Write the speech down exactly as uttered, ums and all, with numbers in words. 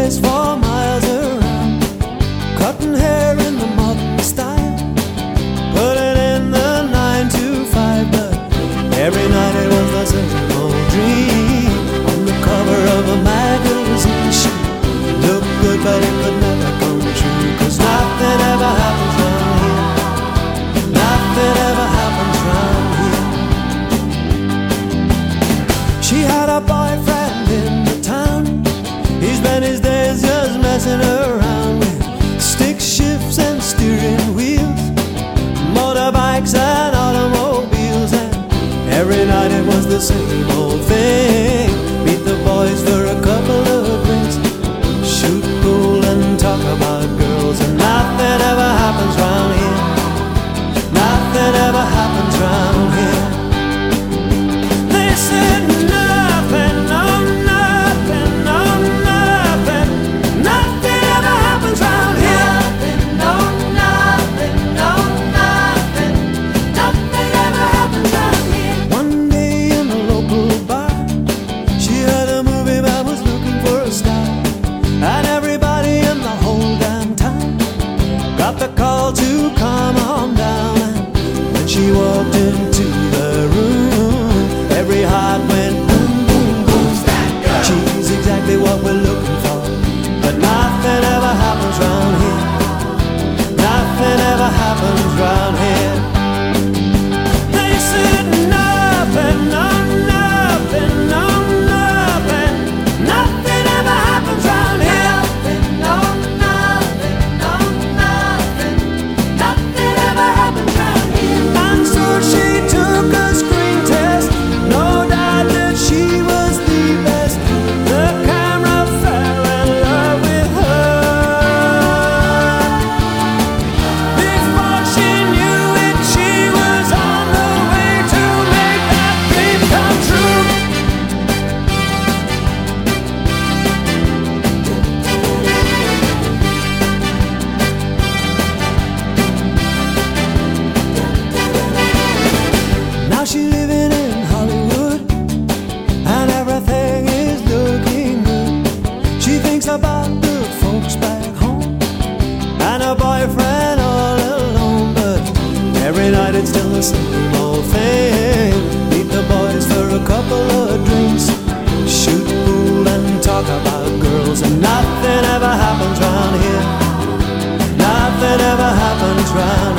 place for miles around, cutting hair in the modern style, putting in the nine to five, but every night it was the same old dream. On the cover of a magazine, she looked good, but it could never come true, 'cause nothing ever happens round here. Nothing ever happens round here. She had a boyfriend in the town. He spent his days just messing around with stick shifts and steering wheels, motorbikes and automobiles, and every night it was the same old thing. Meet the boys for a couple of drinks, shoot pool and talk about girls, and nothing ever happens round here. Nothing ever happens round here. They said nothing, no, nothing, no, nothing. Nothing ever happens round here. Nothing, no, nothing, no, nothing. Nothing ever happens round here. One day in a local bar, she heard a movie man was looking for a star, and everybody in the whole damn town got the call to come on down. And she walked into the room, every heart went boom, boom, boom. She's exactly what we're looking for, but nothing ever happens round here. Nothing ever happens round here. They said nothing, no, nothing, no, nothing. Nothing ever happens round here. No, nothing, no, nothing. Nothing ever happens round here. And so she took a screen test, no doubt that she was the best. The camera fell in love with her. Before she knew it, she was on the way to make that dream come true. Now she's living in Hollywood, and everything is looking good. She thinks about the folks back home, and her boyfriend all alone, but every night it's still the same old thing. Meet the boys for a couple of drinks, shoot pool and talk about girls, and nothing ever happens round here. Nothing ever happens round